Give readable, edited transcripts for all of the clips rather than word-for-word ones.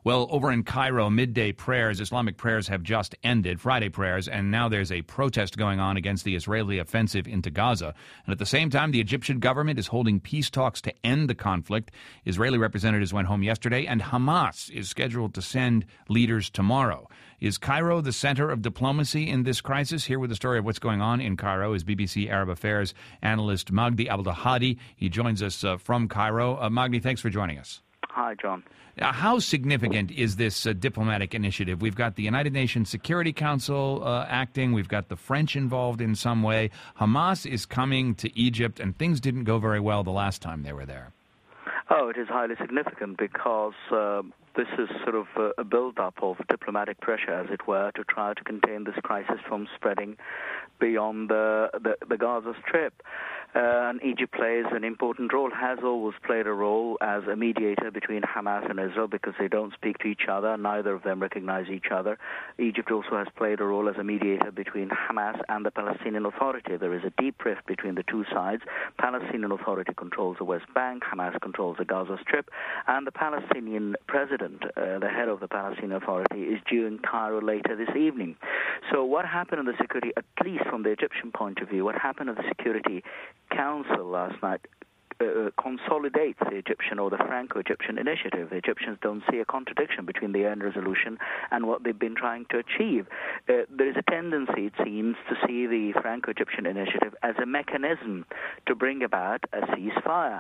Well, over in Cairo, midday prayers, Islamic prayers have just ended, Friday prayers, and now there's a protest going on against the Israeli offensive into Gaza. And at the same time, the Egyptian government is holding peace talks to end the conflict. Israeli representatives went home yesterday, and Hamas is scheduled to send leaders tomorrow. Is Cairo the center of diplomacy in this crisis? Here with the story of what's going on in Cairo is BBC Arab Affairs analyst Magdi Abdelhadi. He joins us from Cairo. Magdi, thanks for joining us. Hi, John. How significant is this diplomatic initiative? We've got the United Nations Security Council acting. We've got the French involved in some way. Hamas is coming to Egypt, and things didn't go very well the last time they were there. Oh, it is highly significant because this is sort of a build-up of diplomatic pressure, as it were, to try to contain this crisis from spreading beyond the Gaza Strip. And Egypt plays an important role, has always played a role as a mediator between Hamas and Israel because they don't speak to each other. Neither of them recognize each other. Egypt also has played a role as a mediator between Hamas and the Palestinian Authority. There is a deep rift between the two sides. Palestinian Authority controls the West Bank, Hamas controls the Gaza Strip, and the Palestinian president, the head of the Palestinian Authority, is due in Cairo later this evening. So what happened in the security, at least from the Egyptian point of view, what happened in the Security Council last night consolidates the Egyptian or the Franco-Egyptian initiative. The Egyptians don't see a contradiction between the UN resolution and what they've been trying to achieve. There is a tendency, it seems, to see the Franco-Egyptian initiative as a mechanism to bring about a ceasefire.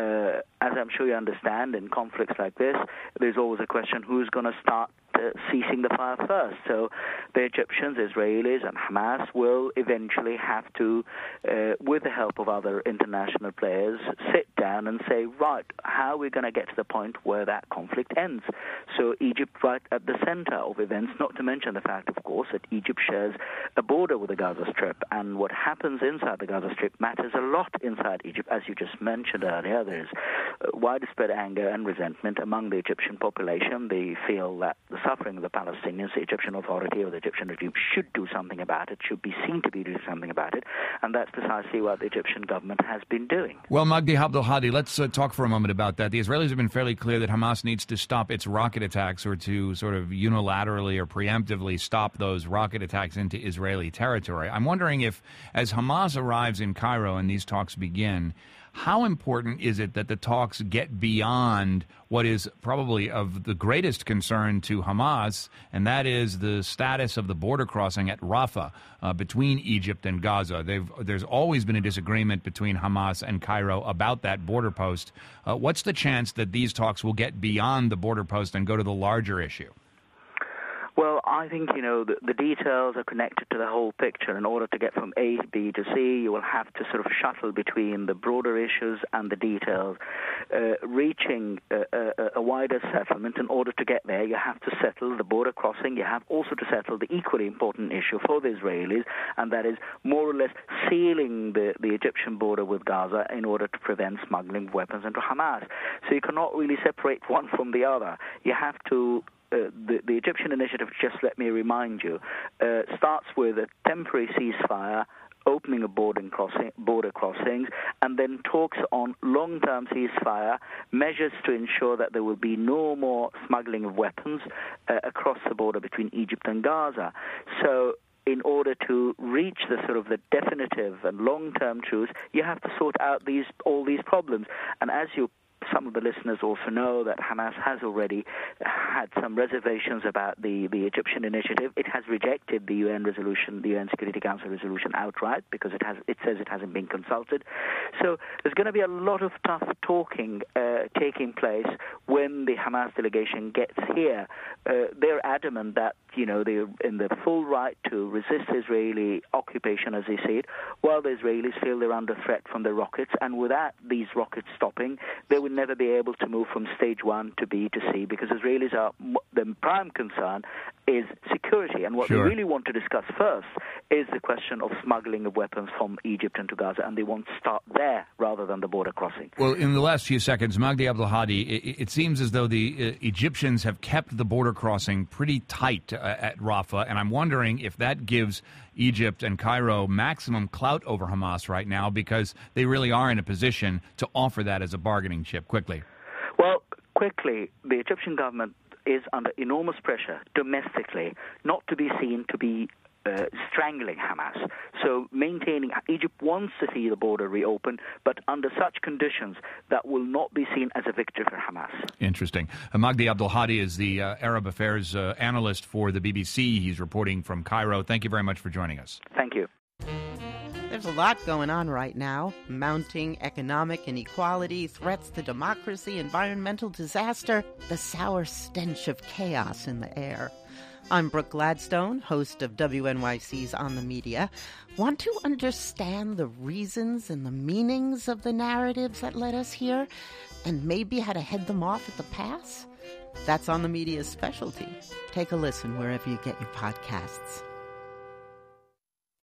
As I'm sure you understand, in conflicts like this, there's always a question who's going to start ceasing the fire first. So the Egyptians, Israelis, and Hamas will eventually have to, with the help of other international players, sit down and say, right, how are we going to get to the point where that conflict ends? So Egypt right at the center of events, not to mention the fact, of course, that Egypt shares a border with the Gaza Strip, and what happens inside the Gaza Strip matters a lot inside Egypt. As you just mentioned earlier, there's widespread anger and resentment among the Egyptian population. They feel that the suffering of the Palestinians, the Egyptian Authority or the Egyptian regime should do something about it, should be seen to be doing something about it, and that's precisely what the Egyptian government has been doing. Well, Magdi Abdelhadi, let's talk for a moment about that. The Israelis have been fairly clear that Hamas needs to stop its rocket attacks or to sort of unilaterally or preemptively stop those rocket attacks into Israeli territory. I'm wondering if, as Hamas arrives in Cairo and these talks begin, how important is it that the talks get beyond what is probably of the greatest concern to Hamas, and that is the status of the border crossing at Rafah between Egypt and Gaza? There's always been a disagreement between Hamas and Cairo about that border post. What's the chance that these talks will get beyond the border post and go to the larger issue? Well, I think, the details are connected to the whole picture. In order to get from A to B to C, you will have to sort of shuttle between the broader issues and the details. Reaching a wider settlement, in order to get there, you have to settle the border crossing. You have also to settle the equally important issue for the Israelis, and that is more or less sealing the Egyptian border with Gaza in order to prevent smuggling of weapons into Hamas. So you cannot really separate one from the other. You have to the Egyptian initiative, just let me remind you, starts with a temporary ceasefire, opening of border crossings, and then talks on long-term ceasefire, measures to ensure that there will be no more smuggling of weapons across the border between Egypt and Gaza. So in order to reach the sort of the definitive and long-term truth, you have to sort out all these problems. And as some of the listeners also know that Hamas has already had some reservations about the Egyptian initiative. It has rejected the UN resolution, the UN Security Council resolution outright because it says it hasn't been consulted. So there's going to be a lot of tough talking taking place when the Hamas delegation gets here. They're adamant that they're in the full right to resist Israeli occupation as they see it, while the Israelis feel they're under threat from the rockets, and without these rockets stopping, they will never be able to move from stage 1 to B to C, because Israelis the prime concern is security, and what they really want to discuss first is the question of smuggling of weapons from Egypt into Gaza, and they want to start there rather than the border crossing. Well, in the last few seconds, Magdi Abdelhadi, it seems as though the Egyptians have kept the border crossing pretty tight at Rafah, and I'm wondering if that gives Egypt and Cairo maximum clout over Hamas right now, because they really are in a position to offer that as a bargaining chip quickly. Well, quickly, the Egyptian government is under enormous pressure domestically not to be seen to be strangling Hamas. So Egypt wants to see the border reopen, but under such conditions that will not be seen as a victory for Hamas. Interesting. Magdi Abdulhadi is the Arab affairs analyst for the BBC. He's reporting from Cairo. Thank you very much for joining us. Thank you. There's a lot going on right now. Mounting economic inequality, threats to democracy, environmental disaster, the sour stench of chaos in the air. I'm Brooke Gladstone, host of WNYC's On the Media. Want to understand the reasons and the meanings of the narratives that led us here, and maybe how to head them off at the pass? That's On the Media's specialty. Take a listen wherever you get your podcasts.